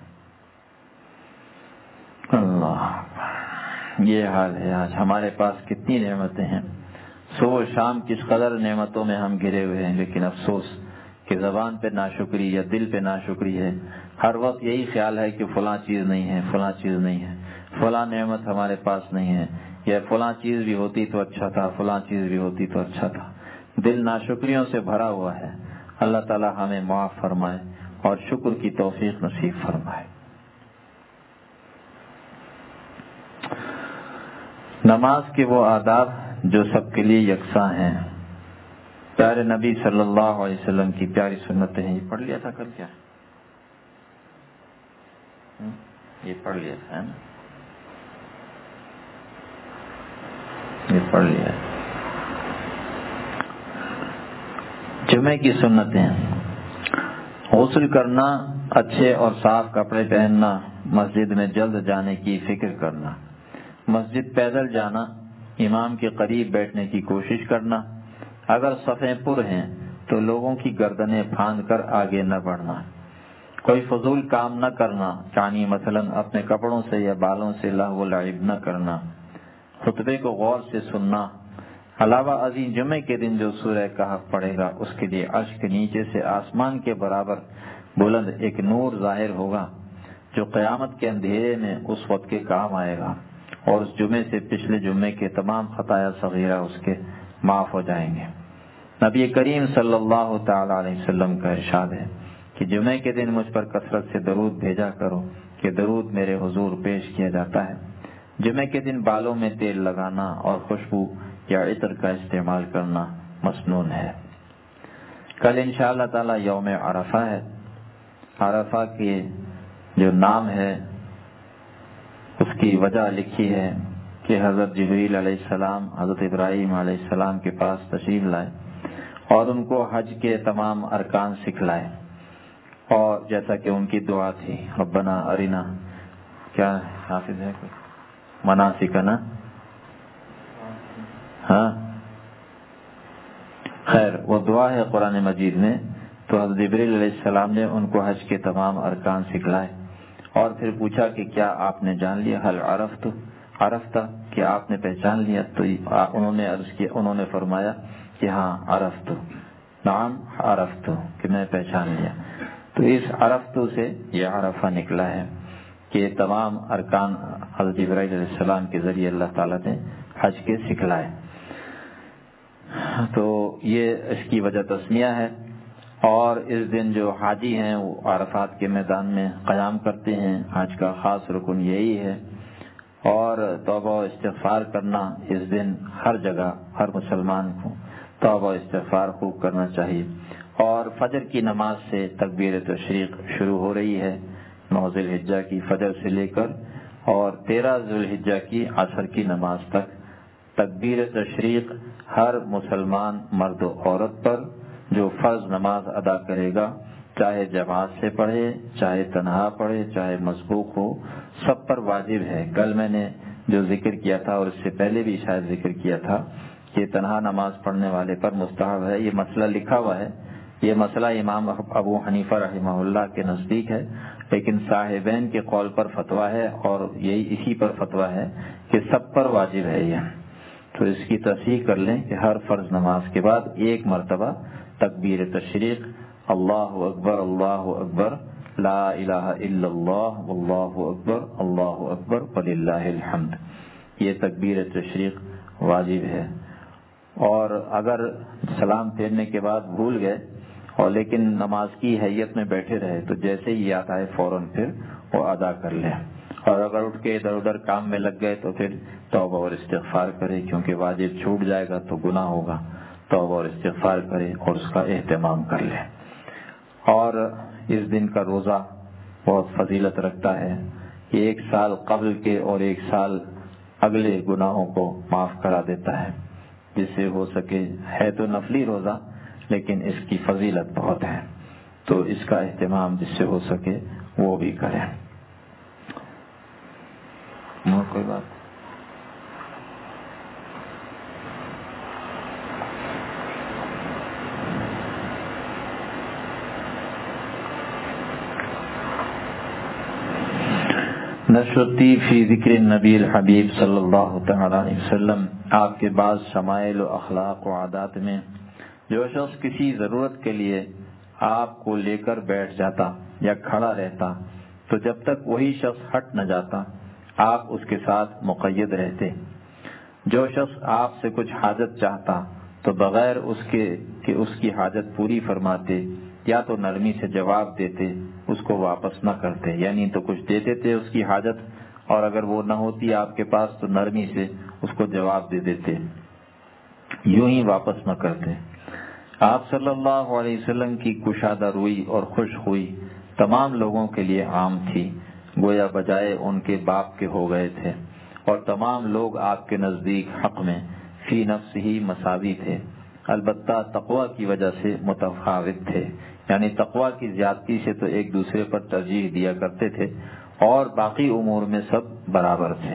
اللہ، یہ حال ہے آج ہمارے پاس کتنی نعمتیں ہیں، صبح شام کس قدر نعمتوں میں ہم گھرے ہوئے ہیں، لیکن افسوس کہ زبان پہ ناشکری یا دل پہ ناشکری ہے. ہر وقت یہی خیال ہے کہ فلاں چیز نہیں ہے، فلاں چیز نہیں ہے، فلاں نعمت ہمارے پاس نہیں ہے، یا فلاں چیز بھی ہوتی تو اچھا تھا، فلاں چیز بھی ہوتی تو اچھا تھا. دل ناشکریوں سے بھرا ہوا ہے. اللہ تعالی ہمیں معاف فرمائے اور شکر کی توفیق نصیب فرمائے. نماز کے وہ آداب جو سب کے لیے یکساں ہیں، پیارے نبی صلی اللہ علیہ وسلم کی پیاری سنتیں ہیں. یہ پڑھ لیا تھا کل کیا؟ یہ پڑھ لیا تھا نا، یہ پڑھ لیا. جمعے کی سنتیں: غسل کرنا، اچھے اور صاف کپڑے پہننا، مسجد میں جلد جانے کی فکر کرنا، مسجد پیدل جانا، امام کے قریب بیٹھنے کی کوشش کرنا، اگر صفیں پر ہیں تو لوگوں کی گردنیں پھاند کر آگے نہ بڑھنا، کوئی فضول کام نہ کرنا، یعنی مثلا اپنے کپڑوں سے یا بالوں سے لہو و لعب نہ کرنا، خطبے کو غور سے سننا. علاوہ ازیں جمعے کے دن جو سورہ کہف پڑھے گا اس کے لیے عرش کے نیچے سے آسمان کے برابر بلند ایک نور ظاہر ہوگا جو قیامت کے اندھیرے میں اس وقت کے کام آئے گا، اور اس جمعے سے پچھلے جمعے کے تمام خطایا صغیرہ اس کے معاف ہو جائیں گے. نبی کریم صلی اللہ تعالی علیہ وسلم کا ارشاد ہے کہ جمعے کے دن مجھ پر کثرت سے درود بھیجا کرو کہ درود میرے حضور پیش کیا جاتا ہے. جمعے کے دن بالوں میں تیل لگانا اور خوشبو یا عطر کا استعمال کرنا مسنون ہے. کل انشاءاللہ تعالی یوم عرفہ ہے. عرفہ کے جو نام ہے اس کی وجہ لکھی ہے کہ حضرت جبریل علیہ السلام حضرت ابراہیم علیہ السلام کے پاس تشریف لائے اور ان کو حج کے تمام ارکان سکھلائے، اور جیسا کہ ان کی دعا تھی ربنا ارینا، کیا حافظ ہے مناسکنا، ہاں خیر وہ دعا ہے قرآن مجید میں. تو حضرت جبریل علیہ السلام نے ان کو حج کے تمام ارکان سکھلائے اور پھر پوچھا کہ کیا آپ نے جان لیا، حل عرفت عرفت کہ آپ نے پہچان لیا؟ تو انہوں نے عرض کیا، انہوں نے فرمایا کہ ہاں عرفت، نعم عرفت، کہ میں پہچان لیا. تو اس عرفت سے یہ عرفہ نکلا ہے کہ تمام ارکان حضرت جبرائیل علیہ السلام کے ذریعے اللہ تعالیٰ نے حج کے سکھلائے. تو یہ اس کی وجہ تسمیہ ہے. اور اس دن جو حاجی ہیں وہ عرفات کے میدان میں قیام کرتے ہیں، حج کا خاص رکن یہی ہے. اور توبہ و استغفار کرنا اس دن ہر جگہ ہر مسلمان کو توبہ و استغفار خوب کرنا چاہیے. اور فجر کی نماز سے تکبیر تشریق شروع ہو رہی ہے، نو ذی الحجہ کی فجر سے لے کر اور تیرہ ذی الحجہ کی عصر کی نماز تک تکبیر تشریق ہر مسلمان مرد و عورت پر جو فرض نماز ادا کرے گا، چاہے جماعت سے پڑھے، چاہے تنہا پڑھے، چاہے مسبوق ہو، سب پر واجب ہے. کل میں نے جو ذکر کیا تھا اور اس سے پہلے بھی شاید ذکر کیا تھا کہ تنہا نماز پڑھنے والے پر مستحب ہے. یہ مسئلہ لکھا ہوا ہے، یہ مسئلہ امام ابو حنیفہ رحمہ اللہ کے نزدیک ہے، لیکن صاحبین کے قول پر فتویٰ ہے اور یہی اسی پر فتویٰ ہے کہ سب پر واجب ہے یہ. تو اس کی تصحیح کر لیں کہ ہر فرض نماز کے بعد ایک مرتبہ تکبیر تشریق، اللہ اکبر اللہ اکبر لا الہ الا اللہ واللہ اکبر اللہ اکبر وللہ الحمد، یہ تکبیر تشریق واجب ہے. اور اگر سلام پھیرنے کے بعد بھول گئے اور لیکن نماز کی حیت میں بیٹھے رہے تو جیسے ہی یاد آئے فوراً پھر وہ ادا کر لیں. اور اگر اٹھ کے ادھر ادھر کام میں لگ گئے تو پھر توبہ اور استغفار کرے، کیونکہ واجب چھوٹ جائے گا تو گناہ ہوگا. توبہ اور استغفار کرے اور اس کا اہتمام کر لے. اور اس دن کا روزہ بہت فضیلت رکھتا ہے کہ ایک سال قبل کے اور ایک سال اگلے گناہوں کو معاف کرا دیتا ہے. جس سے ہو سکے، ہے تو نفلی روزہ لیکن اس کی فضیلت بہت ہے، تو اس کا اہتمام جس سے ہو سکے وہ بھی کریں. اور کوئی بات؟ نشرتی فی ذکر النبی الحبیب صلی اللہ تعالی علیہ وسلم. آپ کے بعض شمائل و اخلاق و عادات میں جو شخص کسی ضرورت کے لیے آپ کو لے کر بیٹھ جاتا یا کھڑا رہتا تو جب تک وہی شخص ہٹ نہ جاتا آپ اس کے ساتھ مقید رہتے. جو شخص آپ سے کچھ حاجت چاہتا تو بغیر اس کے کہ اس کی حاجت پوری فرماتے یا تو نرمی سے جواب دیتے، اس کو واپس نہ کرتے. یعنی تو کچھ دیتے تھے اس کی حاجت، اور اگر وہ نہ ہوتی آپ کے پاس تو نرمی سے اس کو جواب دے دیتے، یوں ہی واپس نہ کرتے. آپ صلی اللہ علیہ وسلم کی کشادہ روئی اور خوش خوئی تمام لوگوں کے لیے عام تھی، گویا بجائے ان کے باپ کے ہو گئے تھے. اور تمام لوگ آپ کے نزدیک حق میں فی نفس ہی مساوی تھے، البتہ تقوی کی وجہ سے متفاوت تھے. یعنی تقوی کی زیادتی سے تو ایک دوسرے پر ترجیح دیا کرتے تھے اور باقی امور میں سب برابر تھے.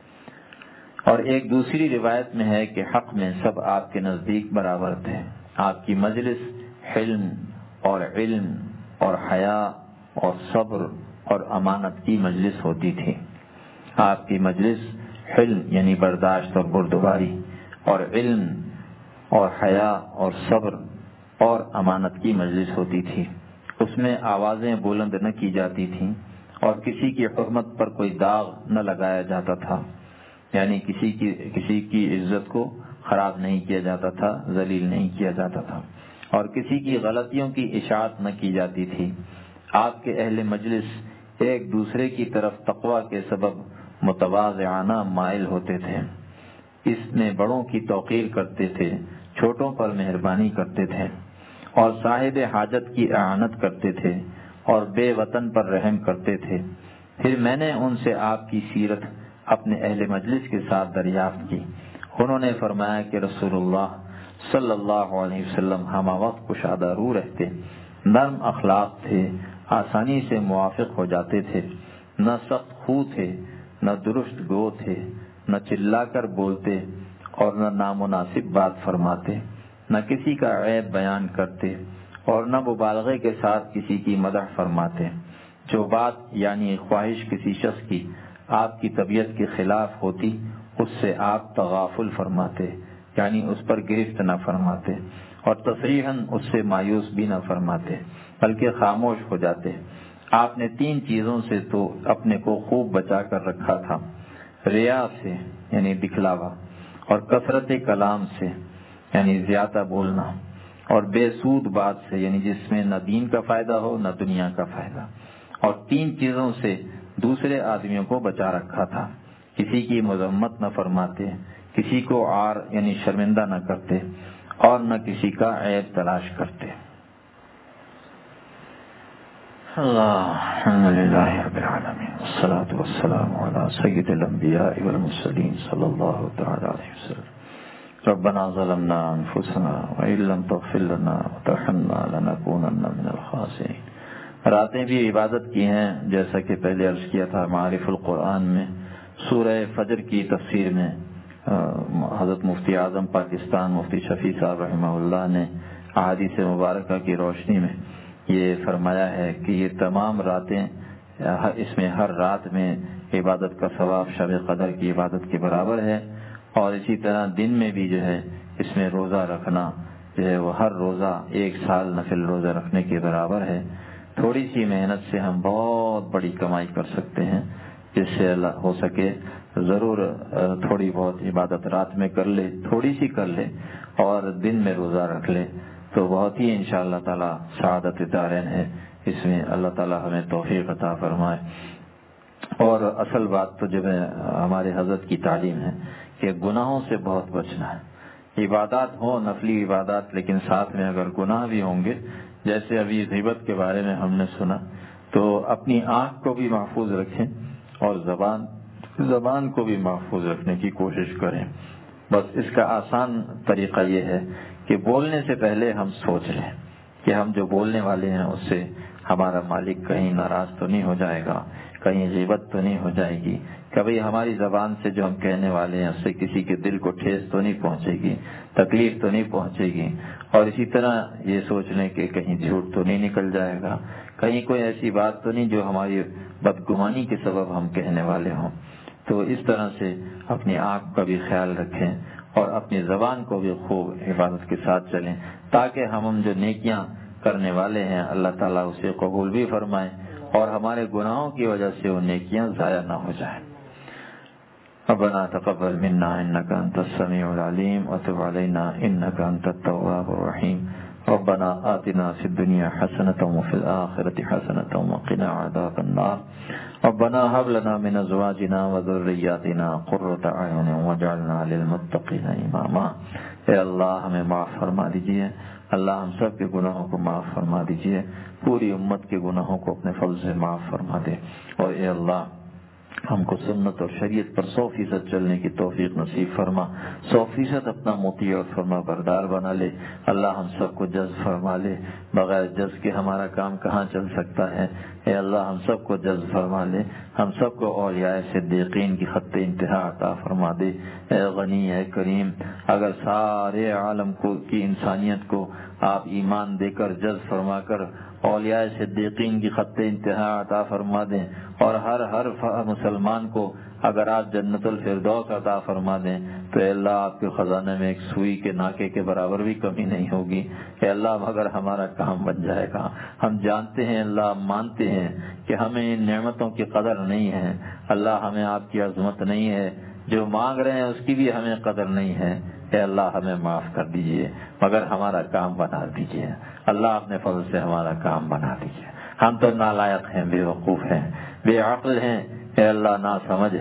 اور ایک دوسری روایت میں ہے کہ حق میں سب آپ کے نزدیک برابر تھے. آپ کی مجلس حلم اور علم اور حیا اور صبر اور امانت کی مجلس ہوتی تھی. آپ کی مجلس حلم یعنی برداشت اور بردباری، اور علم اور حیا اور صبر اور امانت کی مجلس ہوتی تھی. اس میں آوازیں بلند نہ کی جاتی تھیں اور کسی کی حرمت پر کوئی داغ نہ لگایا جاتا تھا. یعنی کسی کی کسی کی عزت کو خراب نہیں کیا جاتا تھا، ذلیل نہیں کیا جاتا تھا، اور کسی کی غلطیوں کی اشاعت نہ کی جاتی تھی. آپ کے اہل مجلس ایک دوسرے کی طرف تقوی کے سبب متواضعانہ مائل ہوتے تھے. اس میں بڑوں کی توقیر کرتے تھے، چھوٹوں پر مہربانی کرتے تھے، اور صاحب حاجت کی اعانت کرتے تھے اور بے وطن پر رحم کرتے تھے۔ پھر میں نے ان سے آپ کی سیرت اپنے اہل مجلس کے ساتھ دریافت کی۔ انہوں نے فرمایا کہ رسول اللہ صلی اللہ علیہ وسلم ہمہ وقت کشادہ رو رہتے، نرم اخلاق تھے، آسانی سے موافق ہو جاتے تھے، نہ سخت خو تھے، نہ درست گو تھے، نہ چلا کر بولتے اور نہ نامناسب بات فرماتے، نہ کسی کا عیب بیان کرتے اور نہ مبالغے کے ساتھ کسی کی مدح فرماتے۔ جو بات یعنی خواہش کسی شخص کی آپ کی طبیعت کے خلاف ہوتی اس سے آپ تغافل فرماتے، یعنی اس پر گرفت نہ فرماتے، اور تصریحاً اس سے مایوس بھی نہ فرماتے بلکہ خاموش ہو جاتے۔ آپ نے تین چیزوں سے تو اپنے کو خوب بچا کر رکھا تھا، ریا سے یعنی دکھلاوا، اور کثرت کلام سے یعنی زیادہ بولنا، اور بے سود بات سے یعنی جس میں نہ دین کا فائدہ ہو نہ دنیا کا فائدہ، اور تین چیزوں سے دوسرے آدمیوں کو بچا رکھا تھا، کسی کی مذمت نہ فرماتے، کسی کو عار یعنی شرمندہ نہ کرتے اور نہ کسی کا عیب تلاش کرتے۔ اللہ الحمدللہ رب العالمین والصلاة والسلام علی سید الانبیاء والمرسلین صلی اللہ تعالی علیہ وسلم۔ ربنا ظلمنا انفسنا وان لم تغفر لنا وترحمنا لنکونن من الخاسرین۔ راتیں بھی عبادت کی ہیں، جیسا کہ پہلے عرض کیا تھا معارف القرآن میں سورہ فجر کی تفسیر میں حضرت مفتی اعظم پاکستان مفتی شفیع صاحب رحمہ اللہ نے احادیث مبارکہ کی روشنی میں یہ فرمایا ہے کہ یہ تمام راتیں، اس میں ہر رات میں عبادت کا ثواب شب قدر کی عبادت کے برابر ہے، اور اسی طرح دن میں بھی جو ہے اس میں روزہ رکھنا جو ہے وہ ہر روزہ ایک سال نفل روزہ رکھنے کے برابر ہے۔ تھوڑی سی محنت سے ہم بہت بڑی کمائی کر سکتے ہیں، جس سے اللہ ہو سکے ضرور تھوڑی بہت عبادت رات میں کر لے، تھوڑی سی کر لے اور دن میں روزہ رکھ لے تو بہت ہی انشاءاللہ تعالی سعادت دارین ہے۔ اس میں اللہ تعالی ہمیں توفیق عطا فرمائے۔ اور اصل بات تو جب ہمارے حضرت کی تعلیم ہے کہ گناہوں سے بہت بچنا ہے، عبادات ہو نفلی عبادات لیکن ساتھ میں اگر گناہ بھی ہوں گے، جیسے ابھی غیبت کے بارے میں ہم نے سنا، تو اپنی آنکھ کو بھی محفوظ رکھیں اور زبان زبان کو بھی محفوظ رکھنے کی کوشش کریں۔ بس اس کا آسان طریقہ یہ ہے کہ بولنے سے پہلے ہم سوچ لیں کہ ہم جو بولنے والے ہیں اس سے ہمارا مالک کہیں ناراض تو نہیں ہو جائے گا، کہیں غیبت تو نہیں ہو جائے گی، کبھی ہماری زبان سے جو ہم کہنے والے ہیں اس سے کسی کے دل کو ٹھیس تو نہیں پہنچے گی، تکلیف تو نہیں پہنچے گی، اور اسی طرح یہ سوچ لیں کہ کہیں جھوٹ تو نہیں نکل جائے گا، کہیں کوئی ایسی بات تو نہیں جو ہماری بدگمانی کے سبب ہم کہنے والے ہوں۔ تو اس طرح سے اپنی آنکھ کا بھی خیال رکھیں اور اپنی زبان کو بھی خوب عبادت کے ساتھ چلیں، تاکہ ہم ہم جو نیکیاں کرنے والے ہیں اللہ تعالیٰ اسے قبول بھی فرمائیں اور ہمارے گناہوں کی وجہ سے وہ نیکیاں ضائع نہ ہو جائیں۔ ربنا تقبل منا انك انت السميع العليم وتب علينا انك انت التواب الرحيم ربنا آتنا في الدنيا حسنة وفي الآخرة حسنة وقنا عذاب النار ربنا هب لنا من ازواجنا وذرياتنا قرة اعين واجعلنا للمتقين اماما۔ اے اللہ ہمیں معاف فرما دیجئے، اللہ ہم سب کے گناہوں کو معاف فرما دیجئے، پوری امت کے گناہوں کو اپنے فضل سے معاف فرما دے، اور اے اللہ ہم کو سنت اور شریعت پر سو فیصد چلنے کی توفیق نصیب فرما، سو فیصد اپنا مطیع اور فرما بردار بنا لے۔ اللہ ہم سب کو جذب فرما لے، بغیر جذب کے ہمارا کام کہاں چل سکتا ہے۔ اے اللہ ہم سب کو جذب فرما لے، ہم سب کو اولیاء صدیقین کی خط انتہا عطا فرما دے۔ اے غنی اے کریم، اگر سارے عالم کو کی انسانیت کو آپ ایمان دے کر جذب فرما کر اولیاء صدیقین کی خط انتہا عطا فرما دیں، اور ہر ہر مسلمان کو اگر آپ جنت الفردوس عطا فرما دیں تو اے اللہ آپ کے خزانے میں ایک سوئی کے ناکے کے برابر بھی کمی نہیں ہوگی۔ اے اللہ مگر ہمارا کام بن جائے گا۔ ہم جانتے ہیں اللہ، مانتے ہیں کہ ہمیں ان نعمتوں کی قدر نہیں ہے، اللہ ہمیں آپ کی عظمت نہیں ہے، جو مانگ رہے ہیں اس کی بھی ہمیں قدر نہیں ہے۔ اے اللہ ہمیں معاف کر دیجئے، مگر ہمارا کام بنا دیجئے۔ اللہ اپنے فضل سے ہمارا کام بنا دیجئے۔ ہم تو نالائق ہیں، بے وقوف ہیں، بے عقل ہیں، اے اللہ نا سمجھ ہیں،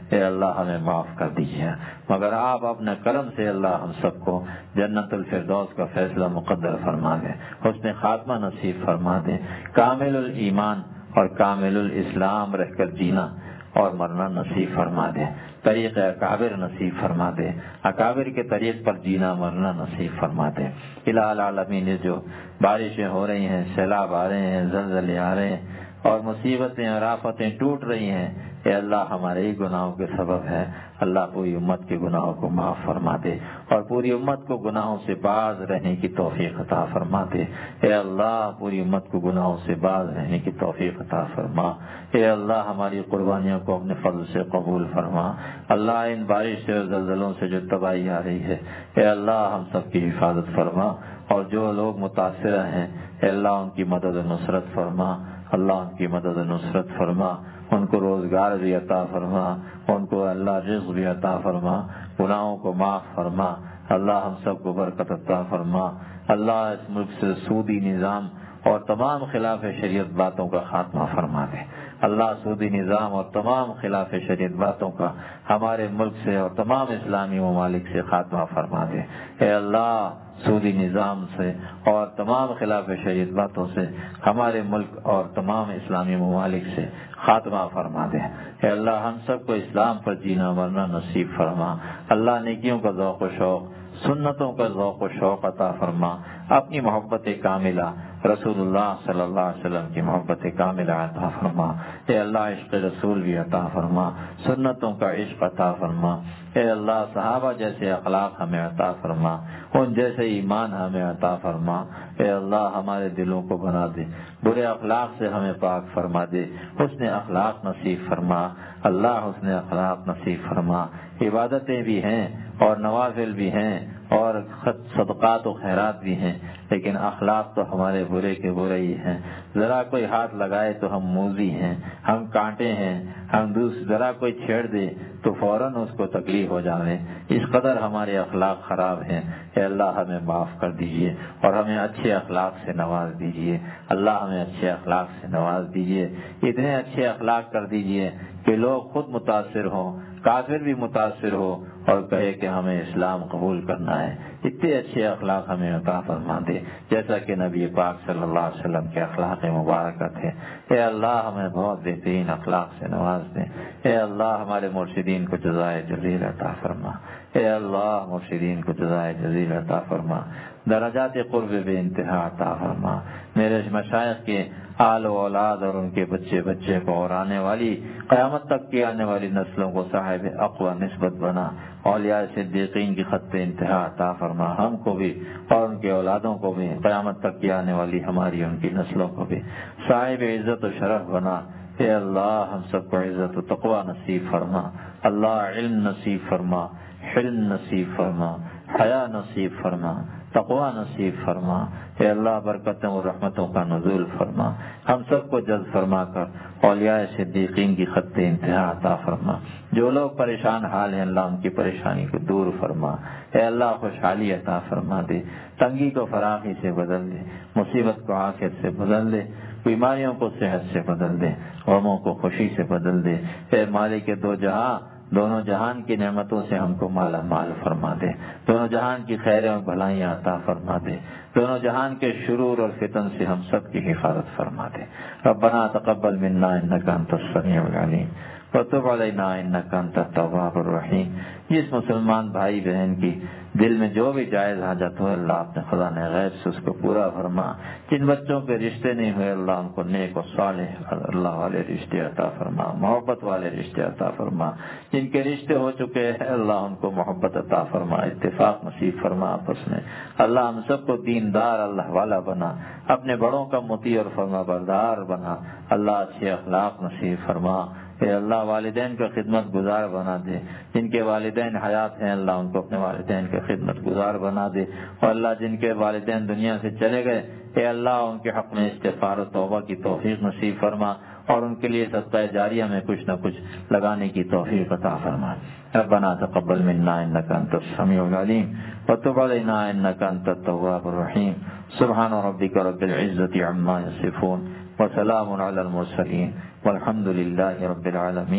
اے اللہ ہمیں معاف کر دیجیے، مگر آپ اپنے کرم سے اللہ ہم سب کو جنت الفردوس کا فیصلہ مقدر فرما دیں، حسن خاتمہ نصیب فرما دیں، کامل الایمان اور کامل الاسلام رہ کر جینا اور مرنا نصیب فرما دے، طریق اکابر نصیب فرما دے، اکابر کے طریق پر جینا مرنا نصیب فرما دے۔ الہ العالمین، جو بارشیں ہو رہی ہیں، سیلاب آ رہے ہیں، زلزلے آ رہے ہیں اور مصیبتیں اور آفتیں ٹوٹ رہی ہیں، اے اللہ ہمارے ہی گناہوں کے سبب ہے، اللہ پوری امت کے گناہوں کو معاف فرما دے اور پوری امت کو گناہوں سے باز رہنے کی توفیق عطا فرما دے، اے اللہ پوری امت کو گناہوں سے باز رہنے کی توفیق عطا فرما، اے اللہ ہماری قربانیوں کو اپنے فضل سے قبول فرما، اللہ ان بارش سے اور زلزلوں سے جو تباہی آ رہی ہے، اے اللہ ہم سب کی حفاظت فرما، اور جو لوگ متاثرہ ہیں اے اللہ ان کی مدد و نصرت فرما، اللہ ان کی مدد و نصرت فرما، ان کو روزگار بھی عطا فرما، ان کو اللہ رزق بھی عطا فرما، گناہوں کو معاف فرما، اللہ ہم سب کو برکت عطا فرما، اللہ اس ملک سے سودی نظام اور تمام خلاف شریعت باتوں کا خاتمہ فرما دے، اللہ سودی نظام اور تمام خلاف شریعت باتوں کا ہمارے ملک سے اور تمام اسلامی ممالک سے خاتمہ فرما دے، اے اللہ سودی نظام سے اور تمام خلاف شریعت باتوں سے ہمارے ملک اور تمام اسلامی ممالک سے خاتمہ فرما دے، اے اللہ ہم سب کو اسلام پر جینا مرنا نصیب فرما، اللہ نیکیوں کا ذوق و شوق، سنتوں کا ذوق و شوق عطا فرما، اپنی محبت کاملہ رسول اللہ صلی اللہ علیہ وسلم کی محبت کاملہ عطا فرما، اے اللہ عشق رسول بھی عطا فرما، سنتوں کا عشق عطا فرما، اے اللہ صحابہ جیسے اخلاق ہمیں عطا فرما، ان جیسے ایمان ہمیں عطا فرما، اے اللہ ہمارے دلوں کو بنا دے، برے اخلاق سے ہمیں پاک فرما دے، حسن اخلاق نصیب فرما، اللہ حسن اخلاق نصیب فرما، عبادتیں بھی ہیں اور نوافل بھی ہیں اور صدقات و خیرات بھی ہیں، لیکن اخلاق تو ہمارے برے کے برے ہی ہیں، ذرا کوئی ہاتھ لگائے تو ہم موذی ہیں، ہم کانٹے ہیں، ہم دوسرے ذرا کوئی چھیڑ دے تو فوراً اس کو تکلیف ہو جاوے، اس قدر ہمارے اخلاق خراب ہیں، اے اللہ ہمیں معاف کر دیجئے اور ہمیں اچھے اخلاق سے نواز دیجئے، اللہ ہمیں اچھے اخلاق سے نواز دیجئے، اتنے اچھے اخلاق کر دیجئے کہ لوگ خود متاثر ہوں، کافر بھی متاثر ہو اور کہے کہ ہمیں اسلام قبول کرنا ہے، اتنے اچھے اخلاق ہمیں عطا فرما دے جیسا کہ نبی پاک صلی اللہ علیہ وسلم کے اخلاق مبارکہ تھے، اے اللہ ہمیں بہت بہترین اخلاق سے نواز دے، اے اللہ ہمارے مرشدین کو جزائے جزیل عطا فرما، اے اللہ مرشدین کو جزائے جزیل عطا فرما، درجات قرب بے انتہا عطا فرما، میرے مشائخ کے آل و اولاد اور ان کے بچے بچے کو اور آنے والی قیامت تک کی آنے والی نسلوں کو صاحب اقوی نسبت بنا، اولیاء صدیقین کی خط انتہا عطا فرما، ہم کو بھی اور ان کے اولادوں کو بھی، قیامت تک کی آنے والی ہماری ان کی نسلوں کو بھی صاحب عزت و شرف بنا، اے اللہ ہم سب کو عزت و تقوی نصیب فرما، اللہ علم نصیب فرما، حلم نصیب فرما، حیا نصیب فرما، تقوی نصیب فرما، اے اللہ برکتوں اور رحمتوں کا نزول فرما، ہم سب کو جذب فرما کر اولیاء صدیقین کی خط انتہا عطا فرما، جو لوگ پریشان حال ہیں اللہ ان کی پریشانی کو دور فرما، اے اللہ خوشحالی عطا فرما دے، تنگی کو فراخی سے بدل دے، مصیبت کو عافیت سے بدل دے، بیماریوں کو صحت سے بدل دے، غموں کو خوشی سے بدل دے، اے مالک دو جہاں دونوں جہان کی نعمتوں سے ہم کو مالا مال فرما دے، دونوں جہان کی خیریں اور بھلائیاں عطا فرما دے، دونوں جہان کے شرور اور فتن سے ہم سب کی حفاظت فرما دے، ربنا تقبل منا انک انت السمیع العلیم وتب علینا انک انت التواب الرحیم۔ جس مسلمان بھائی بہن کی دل میں جو بھی جائز حاجت ہو اللہ اپنے خزانہ غیب سے اس کو پورا فرما، جن بچوں کے رشتے نہیں ہوئے اللہ ان کو نیک و صالح اللہ والے رشتے عطا فرما، محبت والے رشتے عطا فرما، جن کے رشتے ہو چکے ہیں اللہ ان کو محبت عطا فرما، اتفاق نصیب فرما آپس میں، اللہ ہم سب کو دیندار اللہ والا بنا، اپنے بڑوں کا مطیع اور فرما بردار بنا، اللہ اچھے اخلاق نصیب فرما، اے اللہ والدین کا خدمت گزار بنا دے، جن کے والدین حیات ہیں اللہ ان کو اپنے والدین کا خدمت گزار بنا دے، اور اللہ جن کے والدین دنیا سے چلے گئے اے اللہ ان کے حق میں استغفار و توبہ کی توفیق نصیب فرما، اور ان کے لیے صدقہ جاریہ میں کچھ نہ کچھ لگانے کی توفیق عطا فرما۔ ربنا تقبل منا انک انت السمیع العلیم وتب علینا انک انت التواب الرحیم، سبحان ربک رب العزة عما یصفون وسلام علی المرسلین والحمد للہ رب العالمین۔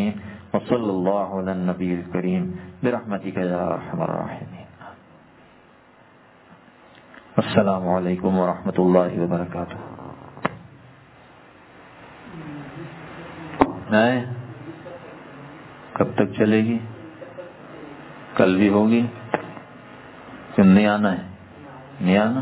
وصلی اللہ علی النبی الکریم برحمتک یا ارحم الراحمین. السلام علیکم ورحمۃ اللہ وبرکاتہ. آئے کب تک چلے گی؟ کل بھی ہوگی کہ نہیں آنا ہے؟ نہیں آنا.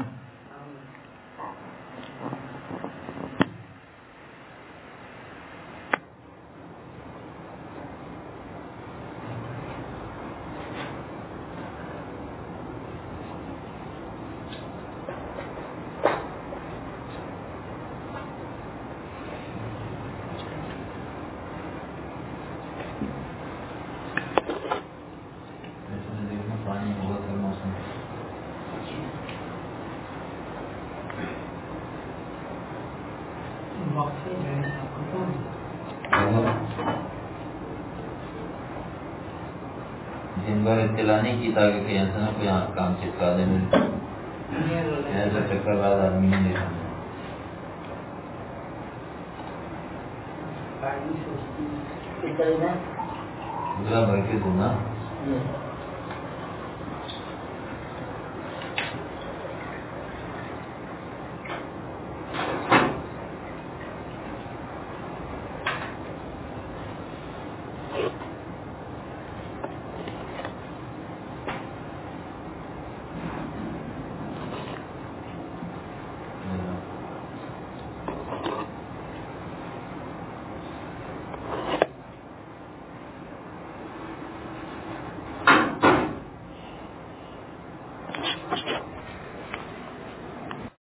دن بھر اطلاع نہیں کی تاکہ کہیں ایسا نہ کوئی کام چپکا دے. ایسا چکر بعد آدمی نہیں دیکھا. دوسرا بھر کے دوں نا.